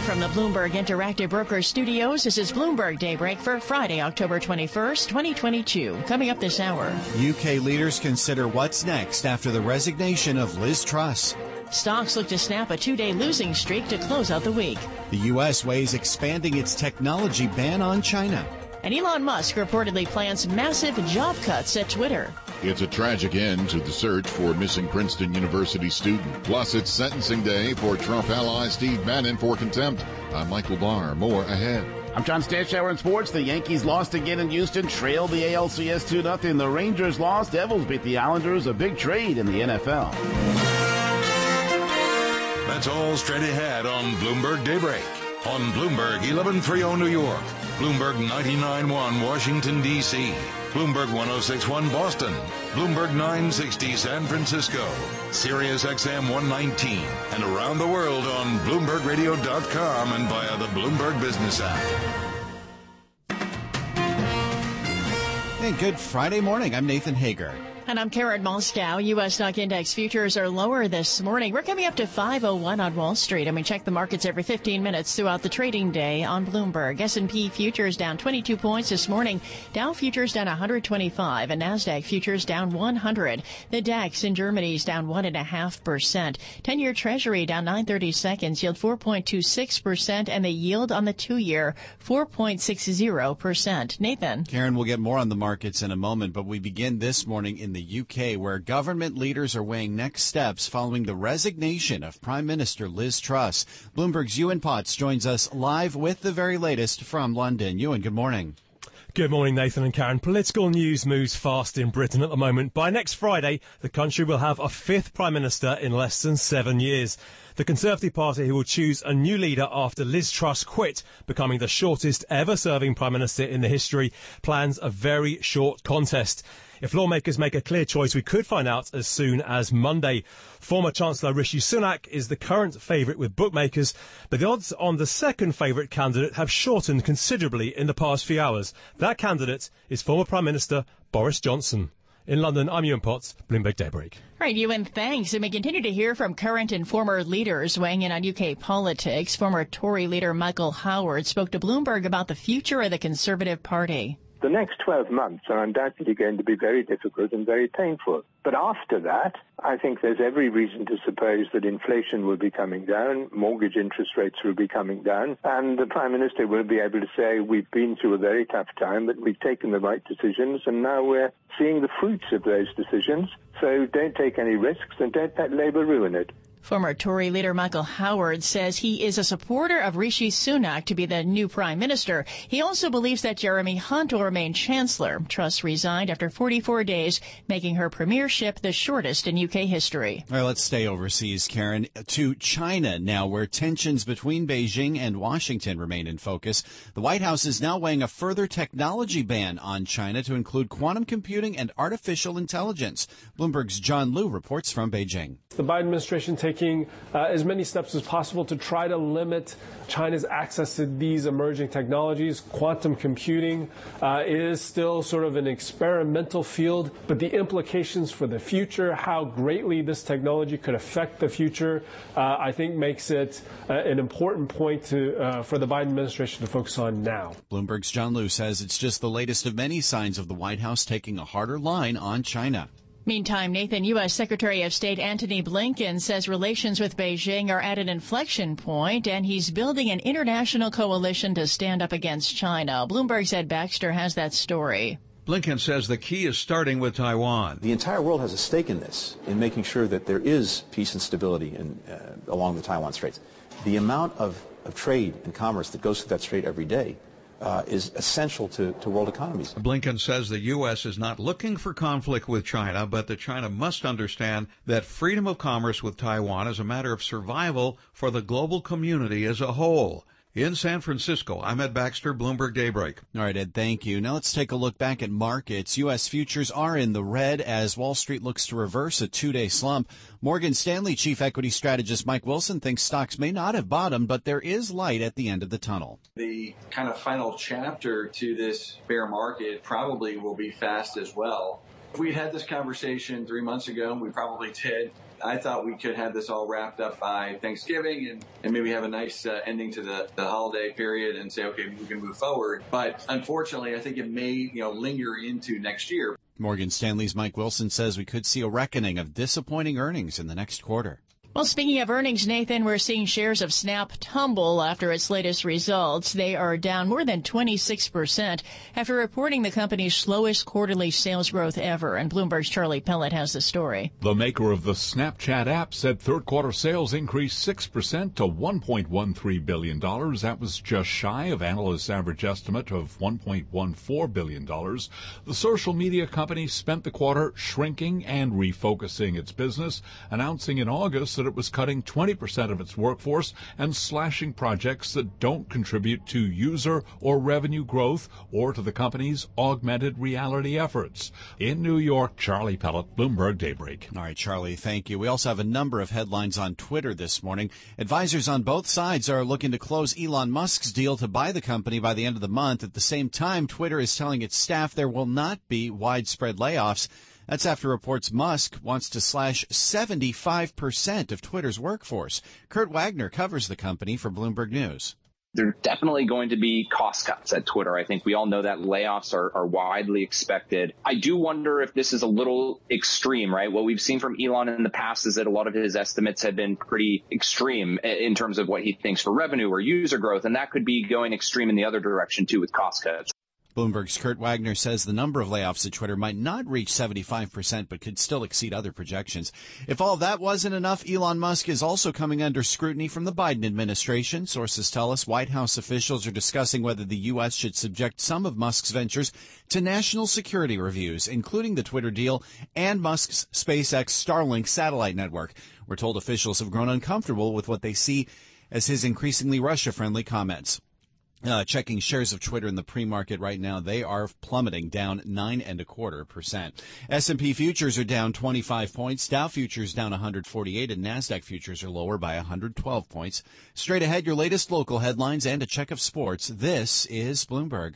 from the Bloomberg Interactive Brokers Studios. This is Bloomberg Daybreak for Friday, October 21st, 2022. Coming up this hour. UK leaders consider what's next after the resignation of Liz Truss. Stocks look to snap a two-day losing streak to close out the week. The U.S. weighs expanding its technology ban on China. And Elon Musk reportedly plans massive job cuts at Twitter. It's a tragic end to the search for missing Princeton University student. Plus, it's sentencing day for Trump ally Steve Bannon for contempt. I'm Michael Barr. More ahead. I'm John Stanchower in sports. The Yankees lost again in Houston, trailed the ALCS 2-0. The Rangers lost. Devils beat the Islanders. A big trade in the NFL. That's all straight ahead on Bloomberg Daybreak. On Bloomberg 1130 New York, Bloomberg 99.1 Washington, D.C., Bloomberg 106.1 Boston, Bloomberg 960 San Francisco, Sirius XM 119, and around the world on BloombergRadio.com and via the Bloomberg Business app. Hey, good Friday morning. I'm Nathan Hager. And I'm Karen Moskow. U.S. stock index futures are lower this morning. We're coming up to 501 on Wall Street, and we check the markets every 15 minutes throughout the trading day on Bloomberg. S&P futures down 22 points this morning. Dow futures down 125, and NASDAQ futures down 100. The DAX in Germany is down 1.5%. 10-year Treasury down 9/32, yield 4.26%, and the yield on the 2-year 4.60%. Nathan. Karen, we'll get more on the markets in a moment, but we begin this morning in the UK, where government leaders are weighing next steps following the resignation of Prime Minister Liz Truss. Bloomberg's Ewan Potts joins us live with the very latest from London. Ewan, good morning. Good morning, Nathan and Karen. Political news moves fast in Britain at the moment. By next Friday, the country will have a fifth Prime Minister in less than 7 years. The Conservative Party, who will choose a new leader after Liz Truss quit, becoming the shortest ever serving Prime Minister in the history, plans a very short contest. If lawmakers make a clear choice, we could find out as soon as Monday. Former Chancellor Rishi Sunak is the current favourite with bookmakers, but the odds on the second favourite candidate have shortened considerably in the past few hours. That candidate is former Prime Minister Boris Johnson. In London, I'm Ewan Potts, Bloomberg Daybreak. All right, Ewan, thanks. And we continue to hear from current and former leaders weighing in on UK politics. Former Tory leader Michael Howard spoke to Bloomberg about the future of the Conservative Party. The next 12 months are undoubtedly going to be very difficult and very painful. But after that, I think there's every reason to suppose that inflation will be coming down, mortgage interest rates will be coming down, and the Prime Minister will be able to say, we've been through a very tough time, but we've taken the right decisions, and now we're seeing the fruits of those decisions. So don't take any risks and don't let Labour ruin it. Former Tory leader Michael Howard says he is a supporter of Rishi Sunak to be the new prime minister. He also believes that Jeremy Hunt will remain chancellor. Truss resigned after 44 days, making her premiership the shortest in UK history. All right, let's stay overseas, Karen, to China now, where tensions between Beijing and Washington remain in focus. The White House is now weighing a further technology ban on China to include quantum computing and artificial intelligence. Bloomberg's John Liu reports from Beijing. The Biden administration taking as many steps as possible to try to limit China's access to these emerging technologies. Quantum computing is still sort of an experimental field, but the implications for the future, how greatly this technology could affect the future, I think makes it an important point for the Biden administration to focus on now. Bloomberg's John Liu says it's just the latest of many signs of the White House taking a harder line on China. Meantime, Nathan, U.S. Secretary of State Antony Blinken says relations with Beijing are at an inflection point, and he's building an international coalition to stand up against China. Bloomberg's Ed Baxter has that story. Blinken says the key is starting with Taiwan. The entire world has a stake in this, in making sure that there is peace and stability along the Taiwan Straits. The amount of trade and commerce that goes through that strait every day is essential to world economies. Blinken says the U.S. is not looking for conflict with China, but that China must understand that freedom of commerce with Taiwan is a matter of survival for the global community as a whole. In San Francisco, I'm Ed Baxter, Bloomberg Daybreak. All right, Ed, thank you. Now let's take a look back at markets. U.S. futures are in the red as Wall Street looks to reverse a two-day slump. Morgan Stanley chief equity strategist Mike Wilson thinks stocks may not have bottomed, but there is light at the end of the tunnel. The kind of final chapter to this bear market probably will be fast as well. If we'd had this conversation 3 months ago, and we probably did, I thought we could have this all wrapped up by Thanksgiving and maybe have a nice ending to the holiday period and say, okay, we can move forward. But unfortunately, I think it may linger into next year. Morgan Stanley's Mike Wilson says we could see a reckoning of disappointing earnings in the next quarter. Well, speaking of earnings, Nathan, we're seeing shares of Snap tumble after its latest results. They are down more than 26% after reporting the company's slowest quarterly sales growth ever. And Bloomberg's Charlie Pellet has the story. The maker of the Snapchat app said third quarter sales increased 6% to $1.13 billion. That was just shy of analysts' average estimate of $1.14 billion. The social media company spent the quarter shrinking and refocusing its business, announcing in August that it was cutting 20% of its workforce and slashing projects that don't contribute to user or revenue growth or to the company's augmented reality efforts. In New York, Charlie Pellet, Bloomberg Daybreak. All right, Charlie, thank you. We also have a number of headlines on Twitter this morning. Advisors on both sides are looking to close Elon Musk's deal to buy the company by the end of the month. At the same time, Twitter is telling its staff there will not be widespread layoffs. That's after reports Musk wants to slash 75% of Twitter's workforce. Kurt Wagner covers the company for Bloomberg News. There are definitely going to be cost cuts at Twitter. I think we all know that layoffs are widely expected. I do wonder if this is a little extreme, right? What we've seen from Elon in the past is that a lot of his estimates have been pretty extreme in terms of what he thinks for revenue or user growth, and that could be going extreme in the other direction, too, with cost cuts. Bloomberg's Kurt Wagner says the number of layoffs at Twitter might not reach 75%, but could still exceed other projections. If all of that wasn't enough, Elon Musk is also coming under scrutiny from the Biden administration. Sources tell us White House officials are discussing whether the U.S. should subject some of Musk's ventures to national security reviews, including the Twitter deal and Musk's SpaceX Starlink satellite network. We're told officials have grown uncomfortable with what they see as his increasingly Russia-friendly comments. Checking shares of Twitter in the pre-market right now, they are plummeting, down 9.25%. S&P futures are down 25 points. Dow futures down 148, and NASDAQ futures are lower by 112 points. Straight ahead, your latest local headlines and a check of sports. This is Bloomberg.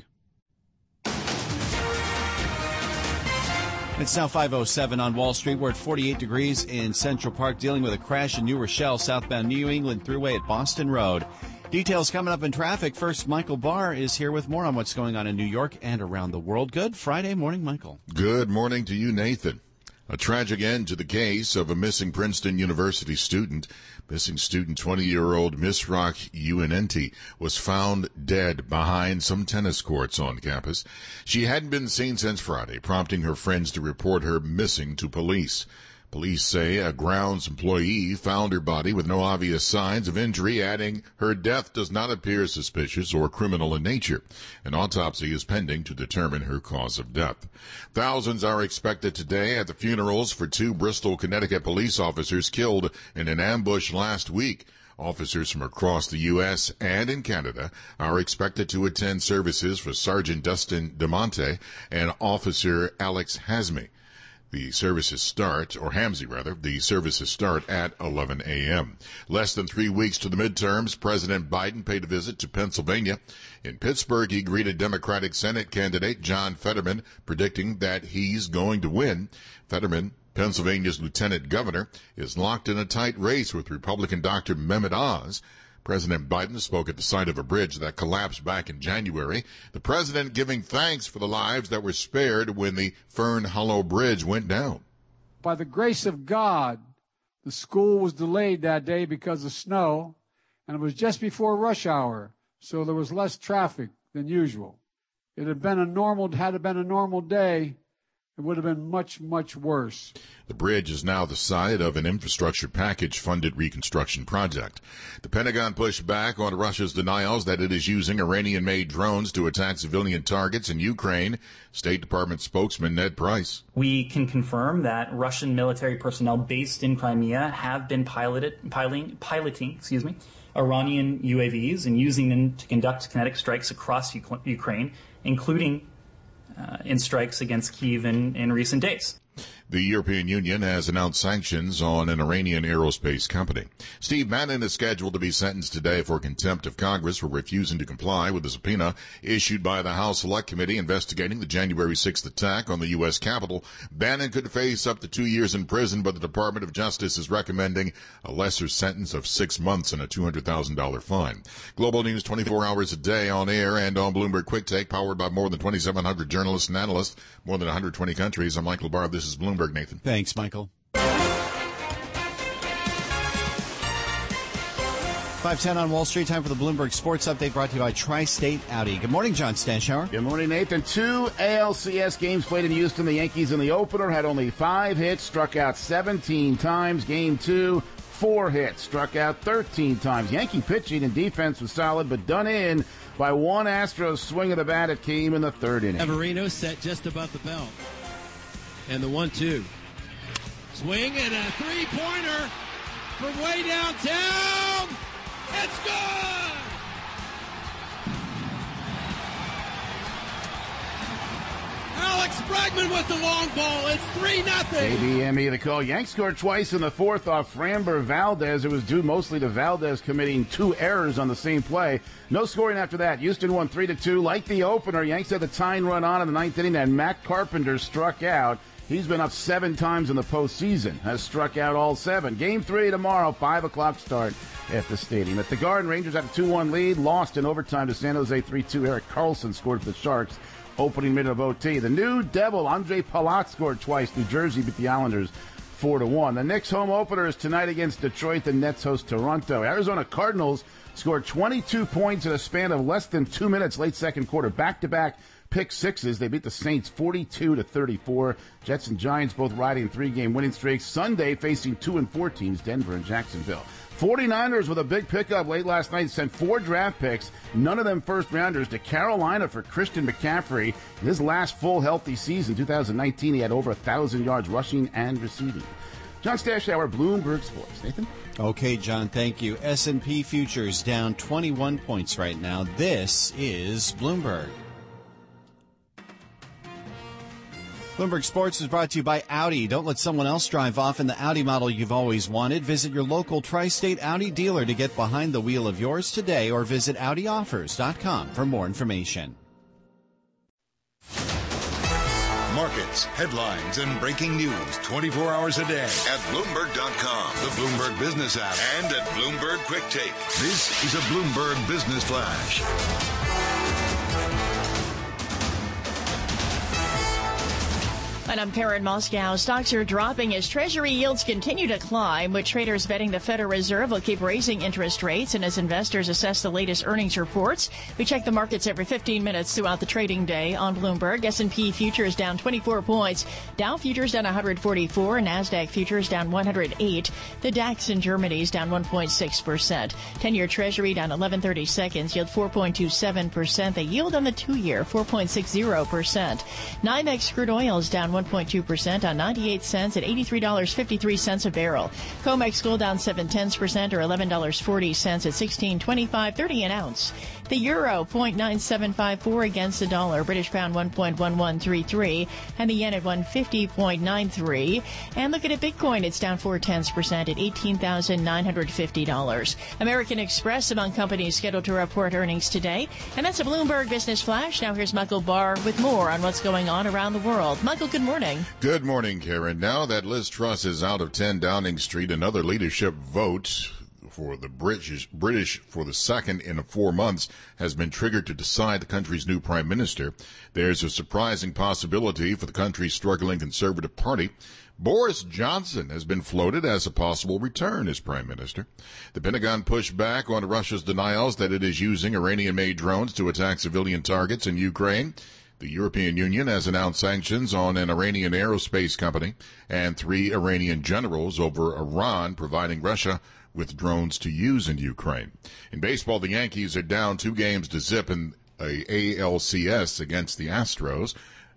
It's now 5:07 on Wall Street. We're at 48 degrees in Central Park, dealing with a crash in New Rochelle, southbound New England Thruway at Boston Road. Details coming up in traffic. First, Michael Barr is here with more on what's going on in New York and around the world. Good Friday morning, Michael. Good morning to you, Nathan. A tragic end to the case of a missing Princeton University student. Missing student 20-year-old Misrach Uinenti was found dead behind some tennis courts on campus. She hadn't been seen since Friday, prompting her friends to report her missing to police. Police say a grounds employee found her body with no obvious signs of injury, adding her death does not appear suspicious or criminal in nature. An autopsy is pending to determine her cause of death. Thousands are expected today at the funerals for two Bristol, Connecticut police officers killed in an ambush last week. Officers from across the U.S. and in Canada are expected to attend services for Sergeant Dustin DeMonte and Officer Alex Hamsey. The services start at 11 a.m. Less than 3 weeks to the midterms, President Biden paid a visit to Pennsylvania. In Pittsburgh, he greeted Democratic Senate candidate John Fetterman, predicting that he's going to win. Fetterman, Pennsylvania's lieutenant governor, is locked in a tight race with Republican Dr. Mehmet Oz. President Biden spoke at the site of a bridge that collapsed back in January. The president giving thanks for the lives that were spared when the Fern Hollow Bridge went down. By the grace of God, the school was delayed that day because of snow, and it was just before rush hour, so there was less traffic than usual. Had it been a normal day, it would have been much, much worse. The bridge is now the site of an infrastructure package-funded reconstruction project. The Pentagon pushed back on Russia's denials that it is using Iranian-made drones to attack civilian targets in Ukraine. State Department spokesman Ned Price. We can confirm that Russian military personnel based in Crimea have been piloting Iranian UAVs and using them to conduct kinetic strikes across Ukraine, including in strikes against Kyiv in recent days. The European Union has announced sanctions on an Iranian aerospace company. Steve Bannon is scheduled to be sentenced today for contempt of Congress for refusing to comply with a subpoena issued by the House Select Committee investigating the January 6th attack on the U.S. Capitol. Bannon could face up to 2 years in prison, but the Department of Justice is recommending a lesser sentence of 6 months and a $200,000 fine. Global News 24 hours a day on air and on Bloomberg Quick Take, powered by more than 2,700 journalists and analysts, more than 120 countries. I'm Michael Barr. This is Bloomberg. Nathan. Thanks, Michael. 5:10 on Wall Street. Time for the Bloomberg Sports Update, brought to you by Tri-State Audi. Good morning, John Stanshauer. Good morning, Nathan. 2 ALCS games played in Houston. The Yankees in the opener had only 5 hits, struck out 17 times. Game 2, 4 hits, struck out 13 times. Yankee pitching and defense was solid, but done in by one Astros swing of the bat. It came in the third inning. Severino set just above the belt. And the 1-2. Swing and a three-pointer from way downtown. It's good! Alex Bregman with the long ball. It's 3-0. ABME the call. Yanks scored twice in the fourth off Framber Valdez. It was due mostly to Valdez committing 2 errors on the same play. No scoring after that. Houston won 3-2. Like the opener, Yanks had the tying run on in the 9th inning, and Matt Carpenter struck out. He's been up 7 times in the postseason, has struck out all 7. Game 3 tomorrow, 5 o'clock start at the stadium. At the Garden, Rangers had a 2-1 lead, lost in overtime to San Jose 3-2. Eric Carlson scored for the Sharks, opening minute of OT. The new Devil, Andre Palat, scored twice. New Jersey beat the Islanders 4-1. The Knicks home opener is tonight against Detroit. The Nets host Toronto. Arizona Cardinals scored 22 points in a span of less than 2 minutes late second quarter. Back-to-back pick sixes. They beat the Saints 42-34. Jets and Giants both riding 3-game winning streaks. Sunday facing 2-4 teams, Denver and Jacksonville. 49ers with a big pickup late last night sent 4 draft picks, none of them first rounders, to Carolina for Christian McCaffrey. In his last full healthy season, 2019, he had over 1,000 yards rushing and receiving. John Stanshauer, Bloomberg Sports. Nathan? Okay, John, thank you. S&P futures down 21 points right now. This is Bloomberg. Bloomberg Sports is brought to you by Audi. Don't let someone else drive off in the Audi model you've always wanted. Visit your local Tri-State Audi dealer to get behind the wheel of yours today, or visit AudiOffers.com for more information. Markets, headlines, and breaking news 24 hours a day at Bloomberg.com, the Bloomberg Business app, and at Bloomberg Quick Take. This is a Bloomberg Business Flash. And I'm Karen Moscow. Stocks are dropping as Treasury yields continue to climb, with traders betting the Federal Reserve will keep raising interest rates. And as investors assess the latest earnings reports, we check the markets every 15 minutes throughout the trading day on Bloomberg. S&P futures down 24 points. Dow futures down 144. NASDAQ futures down 108. The DAX in Germany is down 1.6%. 10-year Treasury down 11/30 seconds. Yield 4.27%. The yield on the 2-year, 4.60%. NYMEX crude oil is down 1.2% on 98 cents at $83.53 a barrel. COMEX gold down 0.7% or $11.40 at $16.25.30 an ounce. The euro 0.9754 against the dollar. British pound 1.1133 and the yen at 150.93. And look at Bitcoin, it's down 0.4% at $18,950. American Express among companies scheduled to report earnings today. And that's a Bloomberg Business Flash. Now here's Michael Barr with more on what's going on around the world. Michael, good morning. Good morning, Karen. Now that Liz Truss is out of 10 Downing Street, another leadership vote for the British for the second in 4 months has been triggered to decide the country's new prime minister. There's a surprising possibility for the country's struggling Conservative Party. Boris Johnson has been floated as a possible return as prime minister. The Pentagon pushed back on Russia's denials that it is using Iranian-made drones to attack civilian targets in Ukraine. The European Union has announced sanctions on an Iranian aerospace company and 3 Iranian generals over Iran providing Russia with drones to use in Ukraine. In baseball, the Yankees are down 2-0 in a ALCS against the Astros.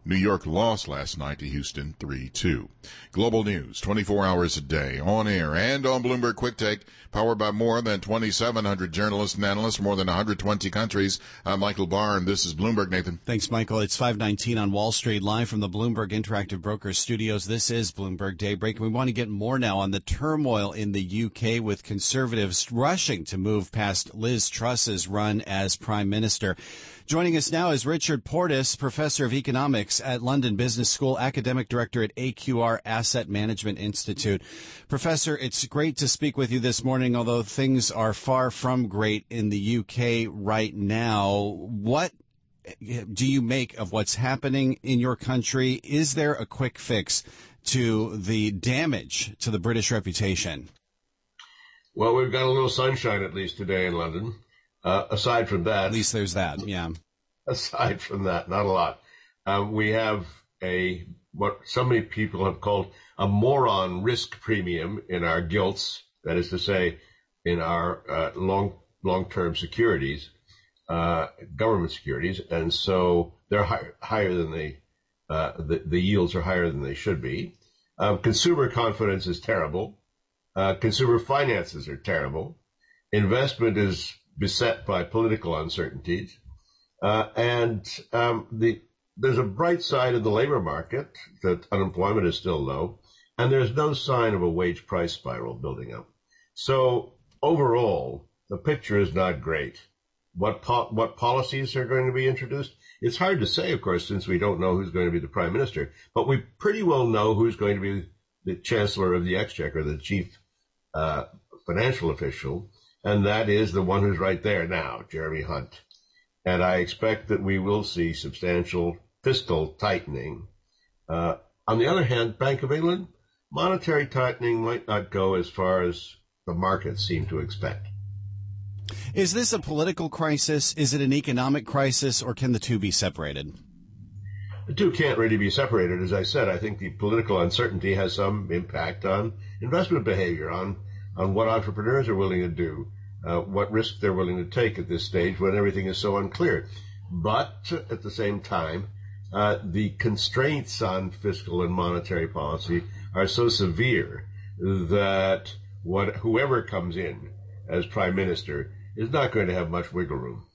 New York lost last night to Houston 3-2. Global news, 24 hours a day, on air and on Bloomberg Quick Take, powered by more than 2,700 journalists and analysts, more than 120 countries. I'm Michael Barr, and this is Bloomberg, Nathan. Thanks, Michael. It's 5:19 on Wall Street, live from the Bloomberg Interactive Brokers studios. This is Bloomberg Daybreak, and we want to get more now on the turmoil in the UK with Conservatives rushing to move past Liz Truss's run as Prime Minister. Joining us now is Richard Portis, Professor of Economics at London Business School, Academic Director at AQR Asset Management Institute. Professor, it's great to speak with you this morning, although things are far from great in the UK right now. What do you make of what's happening in your country? Is there a quick fix to the damage to the British reputation? Well, we've got a little sunshine, at least today in London. Aside from that, at least there's that. Yeah. Aside from that, not a lot. We have what so many people have called a moron risk premium in our gilts. That is to say, in our long-term securities, government securities, and so they're higher than the yields are higher than they should be. Consumer confidence is terrible. Consumer finances are terrible. Investment is beset by political uncertainties. There's a bright side in the labor market that unemployment is still low, and there's no sign of a wage price spiral building up. So overall, the picture is not great. What policies are going to be introduced? It's hard to say, of course, since we don't know who's going to be the Prime Minister, but we pretty well know who's going to be the Chancellor of the Exchequer, the chief financial official, and that is the one who's right there now, Jeremy Hunt. And I expect that we will see substantial fiscal tightening. On the other hand, Bank of England, monetary tightening might not go as far as the markets seem to expect. Is this a political crisis? Is it an economic crisis, or can the two be separated? The two can't really be separated. As I said, I think the political uncertainty has some impact on investment behavior, on what entrepreneurs are willing to do, what risk they're willing to take at this stage when everything is so unclear. But at the same time, the constraints on fiscal and monetary policy are so severe that whoever comes in as Prime Minister is not going to have much wiggle room.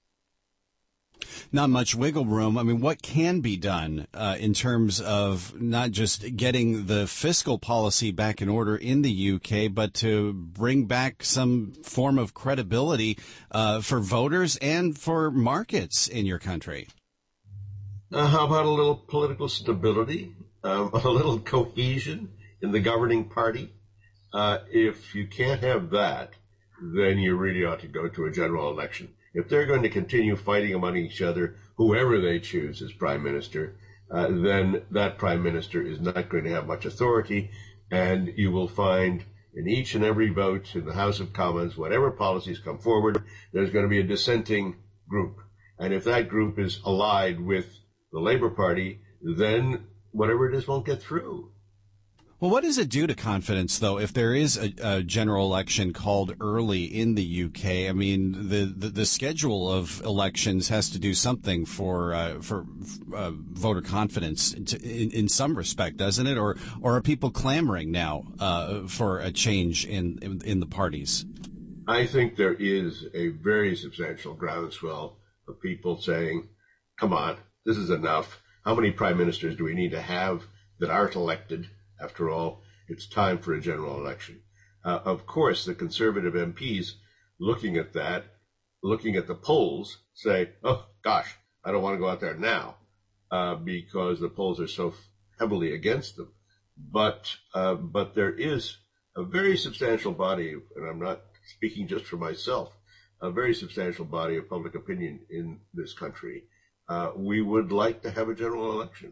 Not much wiggle room. I mean, what can be done in terms of not just getting the fiscal policy back in order in the UK, but to bring back some form of credibility for voters and for markets in your country? How about a little political stability, a little cohesion in the governing party? If you can't have that, then you really ought to go to a general election. If they're going to continue fighting among each other, whoever they choose as Prime Minister, then that Prime Minister is not going to have much authority, and you will find in each and every vote in the House of Commons, whatever policies come forward, there's going to be a dissenting group. And if that group is allied with the Labour Party, then whatever it is won't get through. Well, what does it do to confidence, though, if there is a general election called early in the UK? I mean, the schedule of elections has to do something for voter confidence in some respect, doesn't it? Or are people clamoring now for a change in the parties? I think there is a very substantial groundswell of people saying, come on, this is enough. How many prime ministers do we need to have that aren't elected? After all, it's time for a general election. Of course, the Conservative MPs looking at that, looking at the polls, say, oh, gosh, I don't want to go out there now because the polls are so heavily against them. But there is a very substantial body, and I'm not speaking just for myself, a very substantial body of public opinion in this country. We would like to have a general election.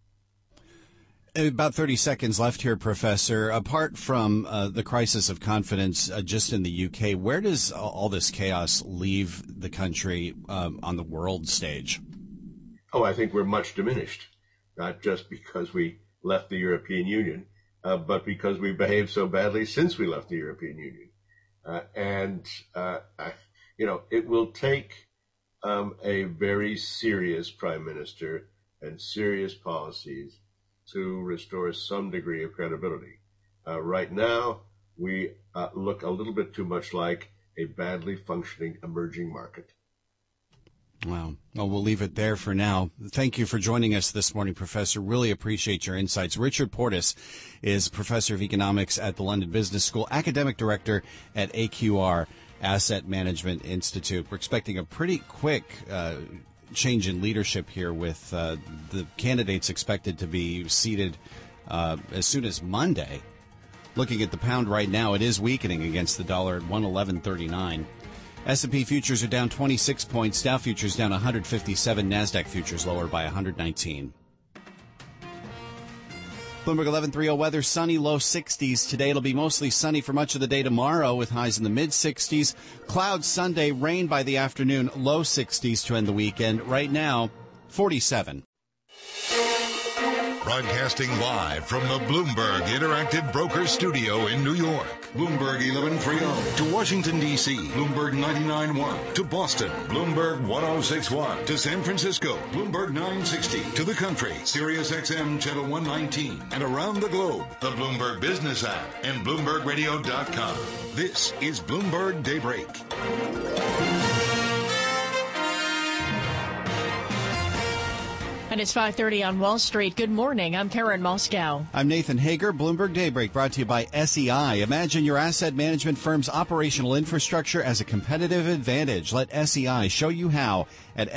About 30 seconds left here, Professor. Apart from the crisis of confidence just in the UK, where does all this chaos leave the country on the world stage? Oh, I think we're much diminished, not just because we left the European Union, but because we behaved so badly since we left the European Union. It will take a very serious prime minister, and serious policies to restore some degree of credibility. Right now, we look a little bit too much like a badly functioning emerging market. Wow. Well, we'll leave it there for now. Thank you for joining us this morning, Professor. Really appreciate your insights. Richard Portis is Professor of Economics at the London Business School, Academic Director at AQR Asset Management Institute. We're expecting a pretty quick change in leadership here with the candidates expected to be seated as soon as Monday. Looking at the pound right now, it is weakening against the dollar at 111.39. S&P futures are down 26 points, Dow futures down 157, NASDAQ futures lower by 119. Bloomberg 11:30 weather, sunny, low 60s. Today it'll be mostly sunny for much of the day tomorrow with highs in the mid-60s. Clouds Sunday, rain by the afternoon, low 60s to end the weekend. Right now, 47. Broadcasting live from the Bloomberg Interactive Brokers Studio in New York. Bloomberg 1130 to Washington, D.C. Bloomberg 99.1 to Boston. Bloomberg 106.1 to San Francisco. Bloomberg 960 to the country. Sirius XM Channel 119. And around the globe, the Bloomberg Business app and BloombergRadio.com. This is Bloomberg Daybreak. And it's 5:30 on Wall Street. Good morning. I'm Karen Moscow. I'm Nathan Hager. Bloomberg Daybreak brought to you by SEI. Imagine your asset management firm's operational infrastructure as a competitive advantage. Let SEI show you how at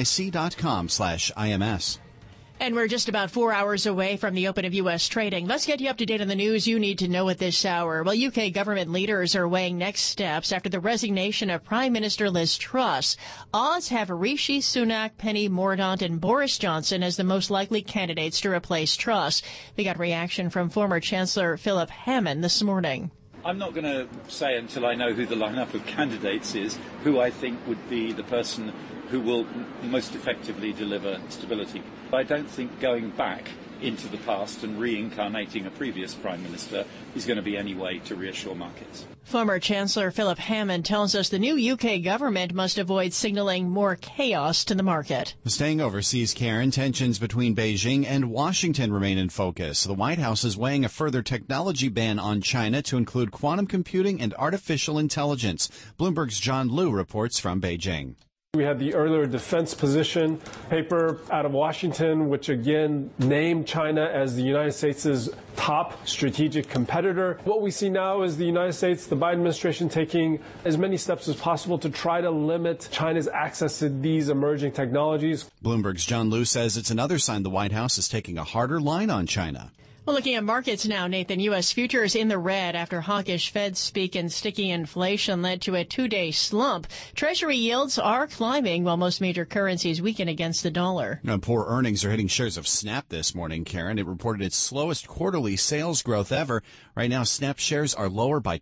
SEIC.com/IMS. And we're just about 4 hours away from the open of U.S. trading. Let's get you up to date on the news you need to know at this hour. Well, UK government leaders are weighing next steps after the resignation of Prime Minister Liz Truss. Odds have Rishi Sunak, Penny Mordaunt, and Boris Johnson as the most likely candidates to replace Truss. We got reaction from former Chancellor Philip Hammond this morning. I'm not going to say until I know who the lineup of candidates is, who I think would be the person who will most effectively deliver stability. I don't think going back into the past and reincarnating a previous Prime Minister is going to be any way to reassure markets. Former Chancellor Philip Hammond tells us the new UK government must avoid signaling more chaos to the market. Staying overseas, Karen, tensions between Beijing and Washington remain in focus. The White House is weighing a further technology ban on China to include quantum computing and artificial intelligence. Bloomberg's John Liu reports from Beijing. We had the earlier defense position paper out of Washington, which again named China as the United States' top strategic competitor. What we see now is the United States, the Biden administration, taking as many steps as possible to try to limit China's access to these emerging technologies. Bloomberg's John Liu says it's another sign the White House is taking a harder line on China. Well, looking at markets now, Nathan, U.S. futures in the red after hawkish Fed speak and sticky inflation led to a two-day slump. Treasury yields are climbing while most major currencies weaken against the dollar. Now, poor earnings are hitting shares of Snap this morning, Karen. It reported its slowest quarterly sales growth ever. Right now, Snap shares are lower by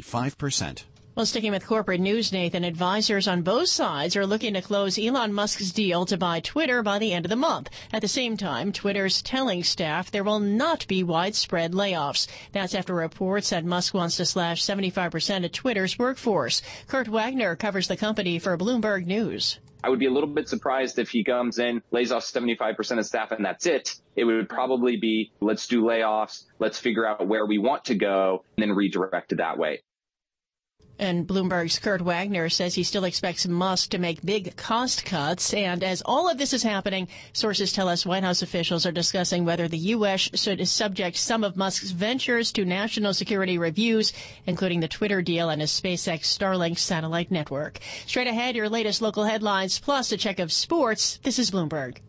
25%. Well, sticking with corporate news, Nathan, advisors on both sides are looking to close Elon Musk's deal to buy Twitter by the end of the month. At the same time, Twitter's telling staff there will not be widespread layoffs. That's after reports that Musk wants to slash 75% of Twitter's workforce. Kurt Wagner covers the company for Bloomberg News. I would be a little bit surprised if he comes in, lays off 75% of staff, and that's it. It would probably be, let's do layoffs, let's figure out where we want to go, and then redirect it that way. And Bloomberg's Kurt Wagner says he still expects Musk to make big cost cuts. And as all of this is happening, sources tell us White House officials are discussing whether the U.S. should subject some of Musk's ventures to national security reviews, including the Twitter deal and his SpaceX Starlink satellite network. Straight ahead, your latest local headlines, plus a check of sports. This is Bloomberg.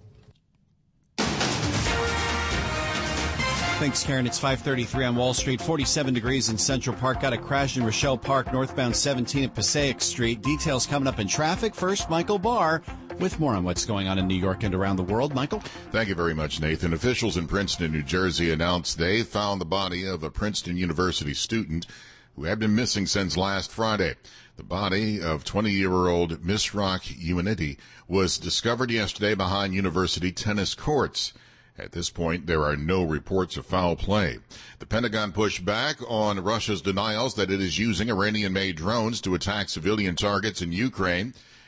Thanks, Karen. It's 5:33 on Wall Street, 47 degrees in Central Park. Got a crash in Rochelle Park, northbound 17 at Passaic Street. Details coming up in traffic. First, Michael Barr with more on what's going on in New York and around the world. Michael? Thank you very much, Nathan. Officials in Princeton, New Jersey announced they found the body of a Princeton University student who had been missing since last Friday. The body of 20-year-old Misrach Uinity was discovered yesterday behind university tennis courts. At this point, there are no reports of foul play. The Pentagon pushed back on Russia's denials that it is using Iranian-made drones to attack civilian targets in Ukraine.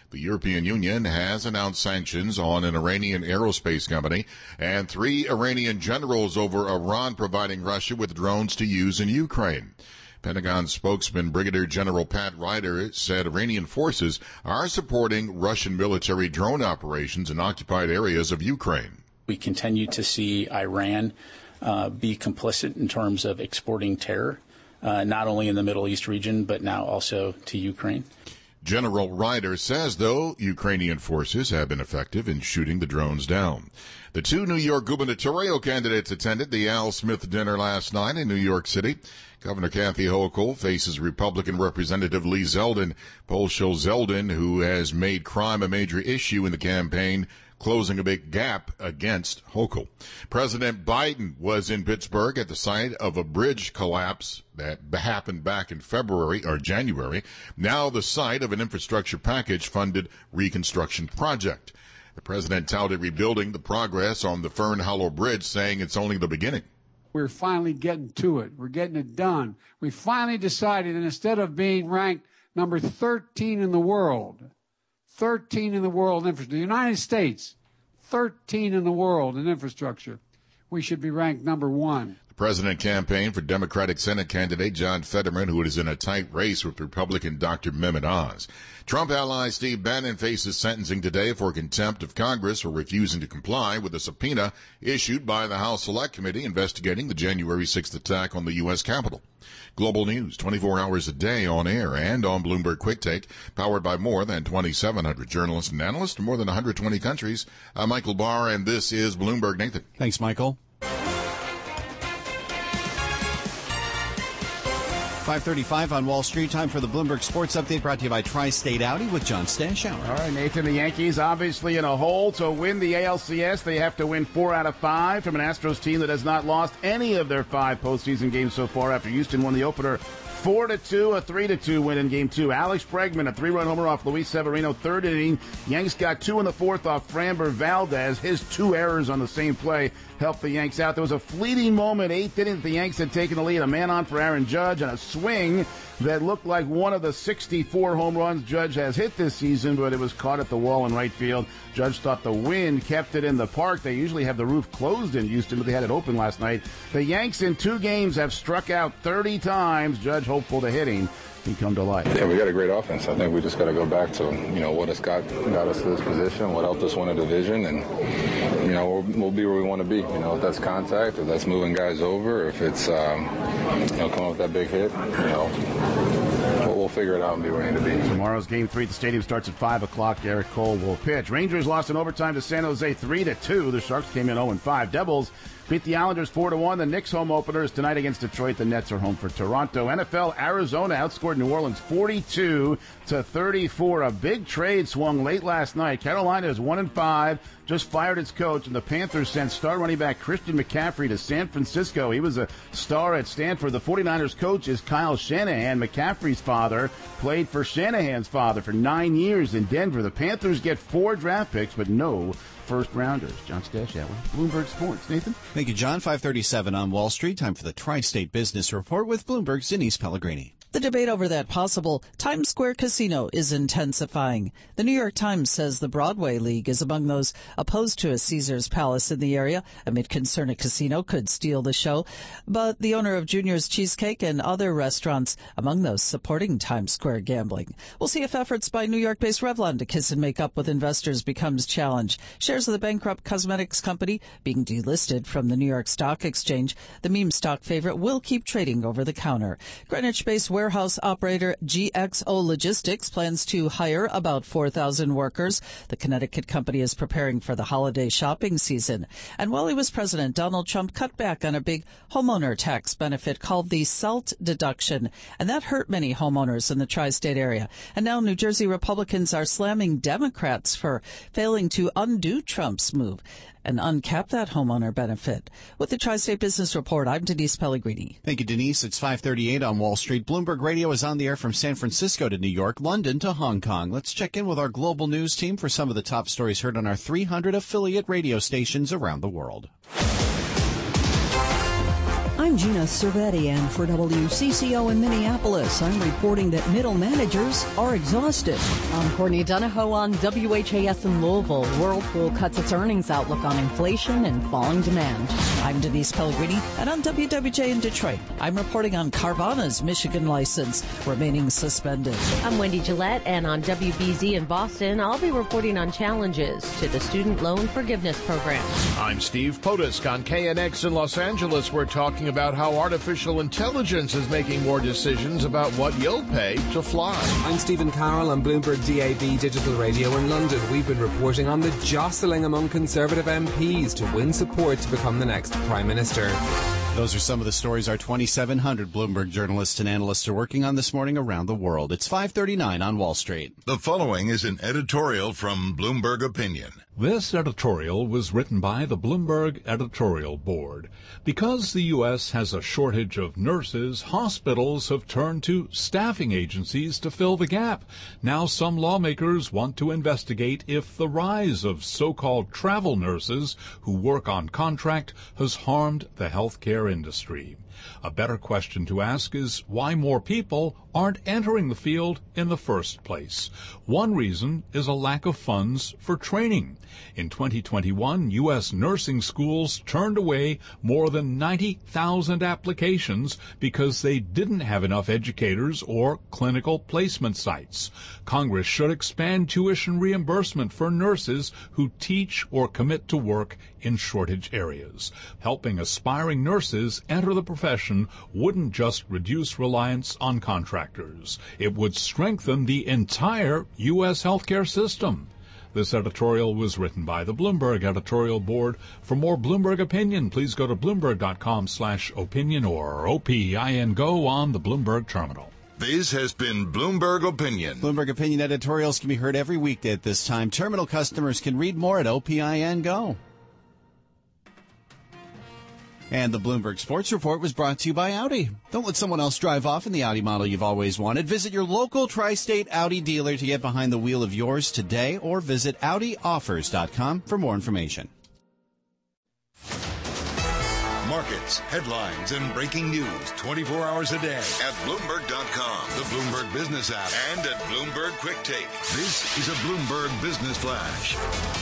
The European Union has announced sanctions on an Iranian aerospace company and 3 Iranian generals over Iran providing Russia with drones to use in Ukraine. Pentagon spokesman Brigadier General Pat Ryder said Iranian forces are supporting Russian military drone operations in occupied areas of Ukraine. We continue to see Iran be complicit in terms of exporting terror, not only in the Middle East region, but now also to Ukraine. General Ryder says, though, Ukrainian forces have been effective in shooting the drones down. The 2 New York gubernatorial candidates attended the Al Smith dinner last night in New York City. Governor Kathy Hochul faces Republican Representative Lee Zeldin. Polls show Zeldin, who has made crime a major issue in the campaign, closing a big gap against Hochul. President Biden was in Pittsburgh at the site of a bridge collapse that happened back in February or January, now the site of an infrastructure package-funded reconstruction project. The president touted rebuilding the progress on the Fern Hollow Bridge, saying it's only the beginning. We're finally getting to it. We're getting it done. We finally decided, and instead of being ranked number 13 in the world, 13 in the world in infrastructure, the United States, 13 in the world in infrastructure, we should be ranked number 1. The president campaigned for Democratic Senate candidate John Fetterman, who is in a tight race with Republican Dr. Mehmet Oz. Trump ally Steve Bannon faces sentencing today for contempt of Congress for refusing to comply with a subpoena issued by the House Select Committee investigating the January 6th attack on the U.S. Capitol. Global news 24 hours a day on air and on Bloomberg Quick Take, powered by more than 2,700 journalists and analysts in more than 120 countries. I'm Michael Barr, and this is Bloomberg. Nathan. Thanks, Michael. 5:35 on Wall Street. Time for the Bloomberg Sports Update, brought to you by Tri-State Audi with John Stashower. All right, Nathan, the Yankees obviously in a hole. To win the ALCS, they have to win 4 out of 5 from an Astros team that has not lost any of their 5 postseason games so far after Houston won the opener 4-2, a 3-2 win in Game 2. Alex Bregman, a 3-run homer off Luis Severino, 3rd inning. Yanks got 2 in the 4th off Framber Valdez. His 2 errors on the same play helped the Yanks out. There was a fleeting moment, 8th inning, that the Yanks had taken the lead. A man on for Aaron Judge and a swing that looked like one of the 64 home runs Judge has hit this season, but it was caught at the wall in right field. Judge thought the wind kept it in the park. They usually have the roof closed in Houston, but they had it open last night. The Yanks in 2 games have struck out 30 times. Judge hopeful to hitting can come to life. Yeah, we got a great offense. I think we just got to go back to, what has got us to this position, what helped us win a division, and, we'll be where we want to be. If that's contact, if that's moving guys over, if it's, coming up with that big hit, we'll figure it out and be where we need to be. Tomorrow's Game 3 at the stadium starts at 5 o'clock. Garrett Cole will pitch. Rangers lost in overtime to San Jose 3-2. The Sharks came in 0-5. Devils beat the Islanders 4-1. The Knicks home opener is tonight against Detroit. The Nets are home for Toronto. NFL, Arizona outscored New Orleans 42-34. A big trade swung late last night. Carolina is 1-5, just fired its coach, and the Panthers sent star running back Christian McCaffrey to San Francisco. He was a star at Stanford. The 49ers coach is Kyle Shanahan. McCaffrey's father played for Shanahan's father for 9 years in Denver. The Panthers get 4 draft picks, but no first-rounders. John Stashower, Bloomberg Sports. Nathan? Thank you, John. 5:37 on Wall Street. Time for the Tri-State Business Report with Bloomberg's Denise Pellegrini. The debate over that possible Times Square casino is intensifying. The New York Times says the Broadway League is among those opposed to a Caesars Palace in the area, amid concern a casino could steal the show. But the owner of Junior's Cheesecake and other restaurants among those supporting Times Square gambling. We'll see if efforts by New York-based Revlon to kiss and make up with investors becomes challenge. Shares of the bankrupt cosmetics company being delisted from the New York Stock Exchange. The meme stock favorite will keep trading over the counter. Greenwich-based warehouse operator GXO Logistics plans to hire about 4,000 workers. The Connecticut company is preparing for the holiday shopping season. And while he was president, Donald Trump cut back on a big homeowner tax benefit called the SALT deduction, and that hurt many homeowners in the tri-state area. And now New Jersey Republicans are slamming Democrats for failing to undo Trump's move and uncap that homeowner benefit. With the Tri-State Business Report, I'm Denise Pellegrini. Thank you, Denise. It's 5:38 on Wall Street. Bloomberg Radio is on the air from San Francisco to New York, London to Hong Kong. Let's check in with our global news team for some of the top stories heard on our 300 affiliate radio stations around the world. I'm Gina Cervetti, and for WCCO in Minneapolis, I'm reporting that middle managers are exhausted. I'm Courtney Donahoe on WHAS in Louisville. Whirlpool cuts its earnings outlook on inflation and falling demand. I'm Denise Pellegrini, and on WWJ in Detroit, I'm reporting on Carvana's Michigan license remaining suspended. I'm Wendy Gillette, and on WBZ in Boston, I'll be reporting on challenges to the Student Loan Forgiveness Program. I'm Steve Potusk on KNX in Los Angeles. We're talking about how artificial intelligence is making more decisions about what you'll pay to fly. I'm Stephen Carroll on Bloomberg DAB Digital Radio in London. We've been reporting on the jostling among Conservative MPs to win support to become the next Prime Minister. Those are some of the stories our 2,700 Bloomberg journalists and analysts are working on this morning around the world. It's 5:39 on Wall Street. The following is an editorial from Bloomberg Opinion. This editorial was written by the Bloomberg Editorial Board. Because the U.S. has a shortage of nurses, hospitals have turned to staffing agencies to fill the gap. Now some lawmakers want to investigate if the rise of so-called travel nurses who work on contract has harmed the healthcare industry. A better question to ask is why more people aren't entering the field in the first place. One reason is a lack of funds for training. In 2021, U.S. nursing schools turned away more than 90,000 applications because they didn't have enough educators or clinical placement sites. Congress should expand tuition reimbursement for nurses who teach or commit to work in shortage areas. Helping aspiring nurses enter the profession wouldn't just reduce reliance on contractors. It would strengthen the entire U.S. healthcare system. This editorial was written by the Bloomberg Editorial Board. For more Bloomberg Opinion, please go to Bloomberg.com/opinion or OPIN Go on the Bloomberg Terminal. This has been Bloomberg Opinion. Bloomberg Opinion editorials can be heard every weekday at this time. Terminal customers can read more at OPIN Go. And the Bloomberg Sports Report was brought to you by Audi. Don't let someone else drive off in the Audi model you've always wanted. Visit your local tri-state Audi dealer to get behind the wheel of yours today, or visit AudiOffers.com for more information. Markets, headlines, and breaking news 24 hours a day at Bloomberg.com, the Bloomberg Business app, and at Bloomberg Quick Take. This is a Bloomberg Business Flash.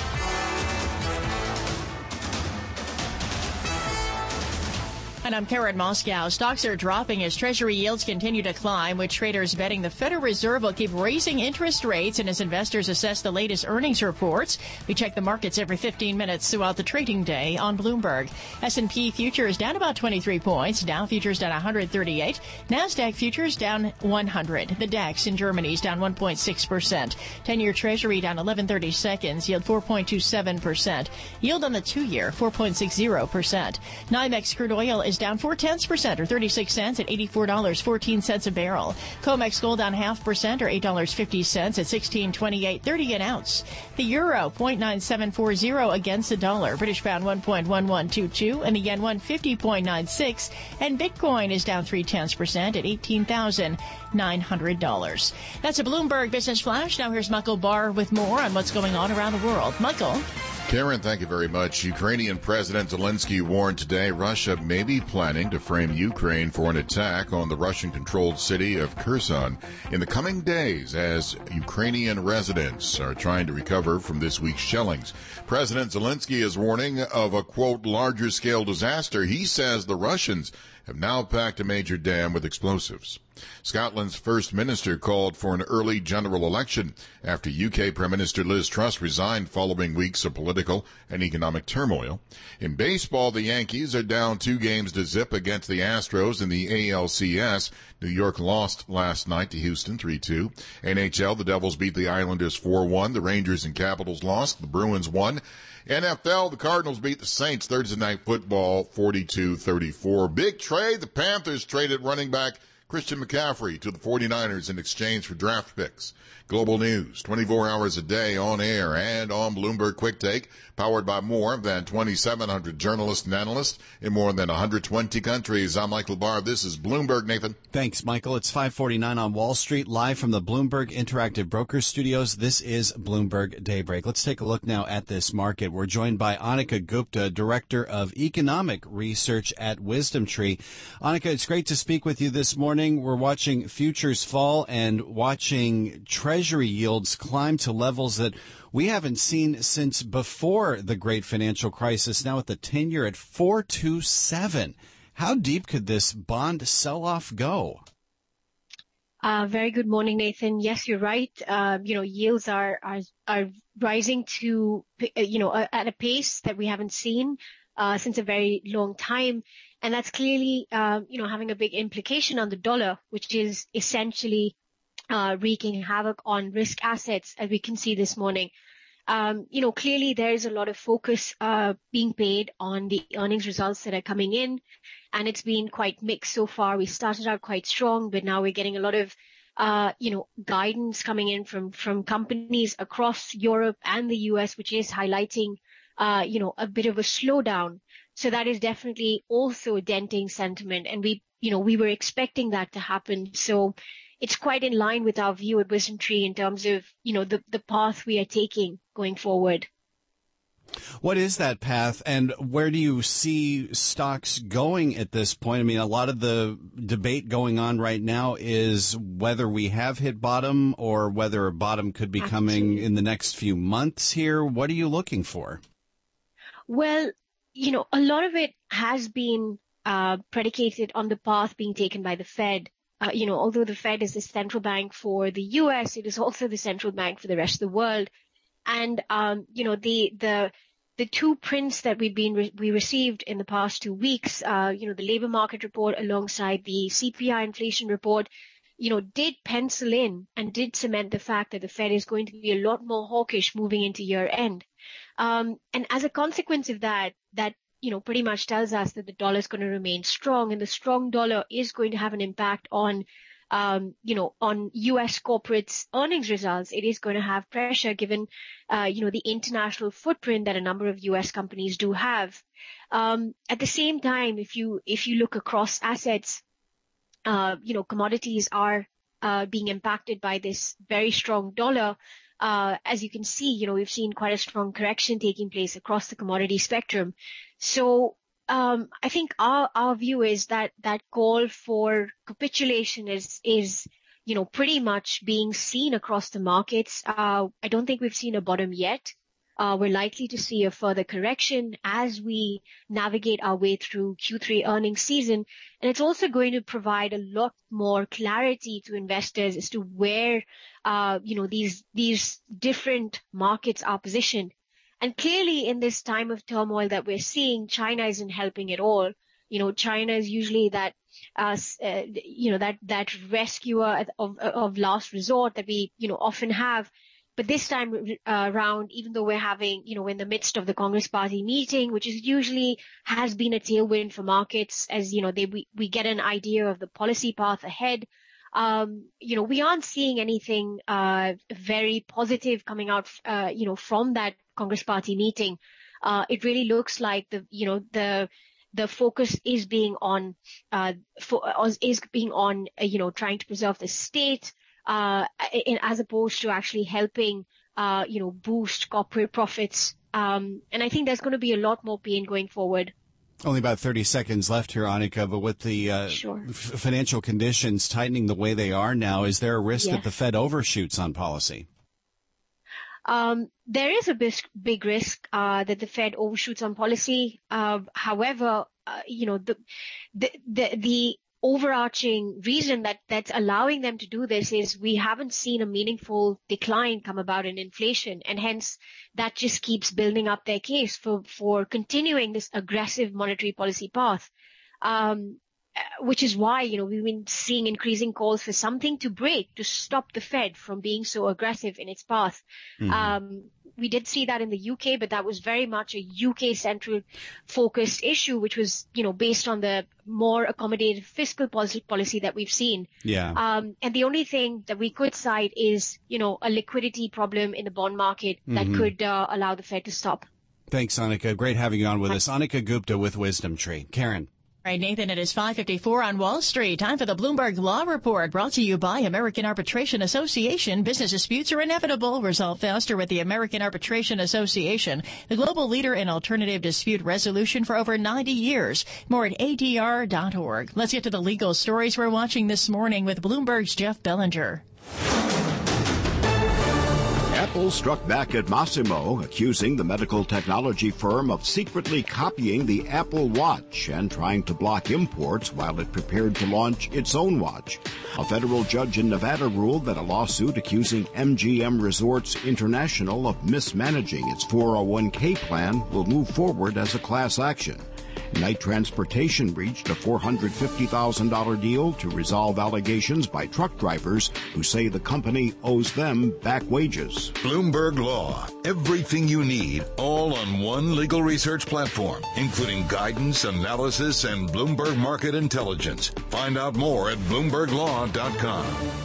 And I'm Karen Moscow. Stocks are dropping as Treasury yields continue to climb, with traders betting the Federal Reserve will keep raising interest rates. And as investors assess the latest earnings reports, we check the markets every 15 minutes throughout the trading day on Bloomberg. S&P futures down about 23 points. Dow futures down 138. NASDAQ futures down 100. The DAX in Germany is down 1.6%. 10-year Treasury down 11/30 seconds. Yield 4.27%. Yield on the 2-year 4.60%. NYMEX crude oil is down 0.4% or 36 cents at $84.14 a barrel. COMEX gold down 0.5% or $8.50 at $16.28.30 an ounce. The euro 0.9740 against the dollar. British pound 1.1122 and the yen 150.96. And Bitcoin is down 0.3% at $18,900. That's a Bloomberg Business Flash. Now here's Michael Barr with more on what's going on around the world. Michael. Karen, thank you very much. Ukrainian President Zelensky warned today Russia may be planning to frame Ukraine for an attack on the Russian-controlled city of Kherson in the coming days as Ukrainian residents are trying to recover from this week's shellings. President Zelensky is warning of a, quote, larger-scale disaster. He says the Russians have now packed a major dam with explosives. Scotland's First Minister called for an early general election after UK Prime Minister Liz Truss resigned following weeks of political and economic turmoil. In baseball, the Yankees are down 2-0 against the Astros in the ALCS. New York lost last night to Houston 3-2. NHL, the Devils beat the Islanders 4-1. The Rangers and Capitals lost. The Bruins won. NFL, the Cardinals beat the Saints Thursday Night Football 42-34. Big trade. The Panthers traded running back Christian McCaffrey to the 49ers in exchange for draft picks. Global news, 24 hours a day on air and on Bloomberg Quick Take, powered by more than 2,700 journalists and analysts in more than 120 countries. I'm Michael Barr. This is Bloomberg, Nathan. Thanks, Michael. It's 5:49 on Wall Street, live from the Bloomberg Interactive Brokers Studios. This is Bloomberg Daybreak. Let's take a look now at this market. We're joined by Annika Gupta, Director of Economic Research at WisdomTree. Annika, it's great to speak with you this morning. We're watching futures fall and watching Treasury yields climb to levels that we haven't seen since before the great financial crisis, now at the 10-year at 4.27. How deep could this bond sell-off go? Very good morning, Nathan. Yes, you're right. Yields are rising to, at a pace that we haven't seen since a very long time. And that's clearly, having a big implication on the dollar, which is essentially wreaking havoc on risk assets, as we can see this morning. Clearly there is a lot of focus being paid on the earnings results that are coming in, and it's been quite mixed so far. We started out quite strong, but now we're getting a lot of guidance coming in from companies across Europe and the US, which is highlighting a bit of a slowdown. So that is definitely also denting sentiment, and we were expecting that to happen. So it's quite in line with our view at WisdomTree in terms of, the path we are taking going forward. What is that path, and where do you see stocks going at this point? I mean, a lot of the debate going on right now is whether we have hit bottom or whether a bottom could be coming in the next few months here. What are you looking for? Well, a lot of it has been predicated on the path being taken by the Fed. Although the Fed is the central bank for the U.S., it is also the central bank for the rest of the world. And, the two prints that we received in the past 2 weeks, the labor market report alongside the CPI inflation report, did pencil in and did cement the fact that the Fed is going to be a lot more hawkish moving into year end. And as a consequence of that pretty much tells us that the dollar is going to remain strong, and the strong dollar is going to have an impact on U.S. corporates' earnings results. It is going to have pressure given, the international footprint that a number of U.S. companies do have. At the same time, if you look across assets, commodities are being impacted by this very strong dollar. As you can see, we've seen quite a strong correction taking place across the commodity spectrum. So, I think our view is that call for capitulation is, pretty much being seen across the markets. I don't think we've seen a bottom yet. We're likely to see a further correction as we navigate our way through Q3 earnings season. And it's also going to provide a lot more clarity to investors as to where, these different markets are positioned. And clearly in this time of turmoil that we're seeing, China isn't helping at all. China is usually that rescuer of last resort that we, often have. But this time around, even though we're having, in the midst of the Congress Party meeting, which is usually has been a tailwind for markets as, we get an idea of the policy path ahead. We aren't seeing anything very positive coming out, from that Congress Party meeting. It really looks like the focus is being on, trying to preserve the state, as opposed to actually helping, boost corporate profits. And I think there's going to be a lot more pain going forward. Only about 30 seconds left here, Annika, but with the financial conditions tightening the way they are now, is there a risk that the Fed overshoots on policy? There is a big risk that the Fed overshoots on policy. However, the overarching reason that's allowing them to do this is we haven't seen a meaningful decline come about in inflation, and hence that just keeps building up their case for continuing this aggressive monetary policy path. Which is why, we've been seeing increasing calls for something to break to stop the Fed from being so aggressive in its path. We did see that in the UK, but that was very much a UK-central focused issue, which was, based on the more accommodative fiscal policy that we've seen. Yeah. And the only thing that we could cite is, a liquidity problem in the bond market that could allow the Fed to stop. Thanks, Annika. Great having you on with us. Annika Gupta with Wisdom Tree. Karen. All right, Nathan, it is 5:54 on Wall Street. Time for the Bloomberg Law Report, brought to you by American Arbitration Association. Business disputes are inevitable. Resolve faster with the American Arbitration Association, the global leader in alternative dispute resolution for over 90 years. More at adr.org. Let's get to the legal stories we're watching this morning with Bloomberg's Jeff Bellinger. Apple struck back at Massimo, accusing the medical technology firm of secretly copying the Apple Watch and trying to block imports while it prepared to launch its own watch. A federal judge in Nevada ruled that a lawsuit accusing MGM Resorts International of mismanaging its 401k plan will move forward as a class action. Knight Transportation reached a $450,000 deal to resolve allegations by truck drivers who say the company owes them back wages. Bloomberg Law. Everything you need, all on one legal research platform, including guidance, analysis, and Bloomberg Market Intelligence. Find out more at BloombergLaw.com.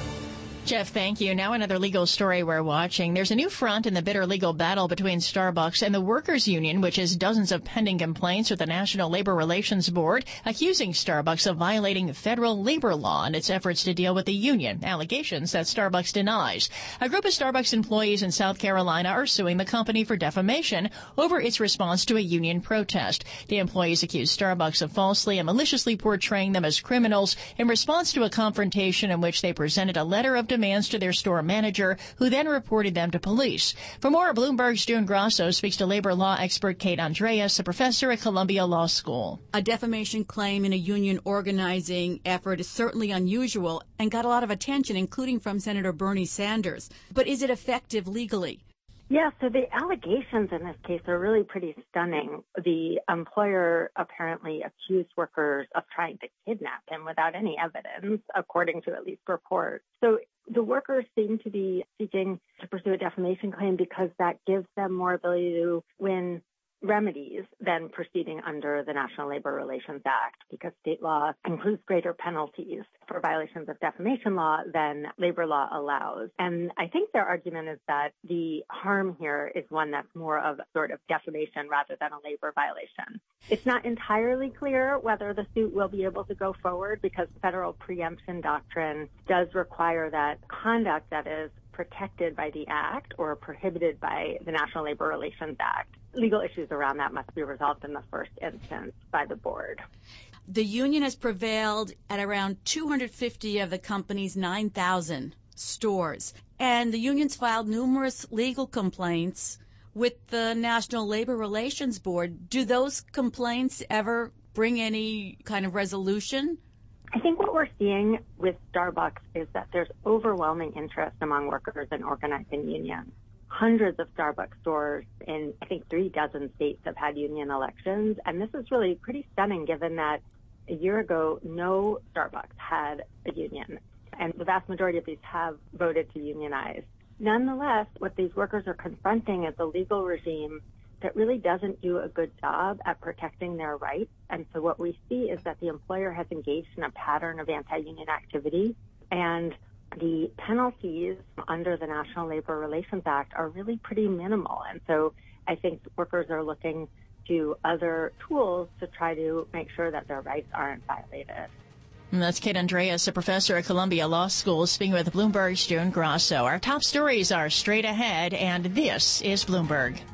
Jeff, thank you. Now another legal story we're watching. There's a new front in the bitter legal battle between Starbucks and the Workers Union, which has dozens of pending complaints with the National Labor Relations Board, accusing Starbucks of violating federal labor law in its efforts to deal with the union, allegations that Starbucks denies. A group of Starbucks employees in South Carolina are suing the company for defamation over its response to a union protest. The employees accuse Starbucks of falsely and maliciously portraying them as criminals in response to a confrontation in which they presented a letter of demands to their store manager, who then reported them to police. For more, Bloomberg's June Grasso speaks to labor law expert Kate Andreas, a professor at Columbia Law School. A defamation claim in a union organizing effort is certainly unusual and got a lot of attention, including from Senator Bernie Sanders. But is it effective legally? Yeah, so the allegations in this case are really pretty stunning. The employer apparently accused workers of trying to kidnap him without any evidence, according to at least reports. So the workers seem to be seeking to pursue a defamation claim because that gives them more ability to win remedies than proceeding under the National Labor Relations Act, because state law includes greater penalties for violations of defamation law than labor law allows. And I think their argument is that the harm here is one that's more of sort of defamation rather than a labor violation. It's not entirely clear whether the suit will be able to go forward, because federal preemption doctrine does require that conduct that is protected by the Act or prohibited by the National Labor Relations Act. Legal issues around that must be resolved in the first instance by the board. The union has prevailed at around 250 of the company's 9,000 stores, and the union's filed numerous legal complaints with the National Labor Relations Board. Do those complaints ever bring any kind of resolution? I think what we're seeing with Starbucks is that there's overwhelming interest among workers in organizing unions. Hundreds of Starbucks stores in, I think, 36 states have had union elections. And this is really pretty stunning, given that a year ago, no Starbucks had a union. And the vast majority of these have voted to unionize. Nonetheless, what these workers are confronting is a legal regime that really doesn't do a good job at protecting their rights. And so what we see is that the employer has engaged in a pattern of anti-union activity, and the penalties under the National Labor Relations Act are really pretty minimal. And so I think workers are looking to other tools to try to make sure that their rights aren't violated. And that's Kate Andreas, a professor at Columbia Law School, speaking with Bloomberg's June Grasso. Our top stories are straight ahead, and this is Bloomberg.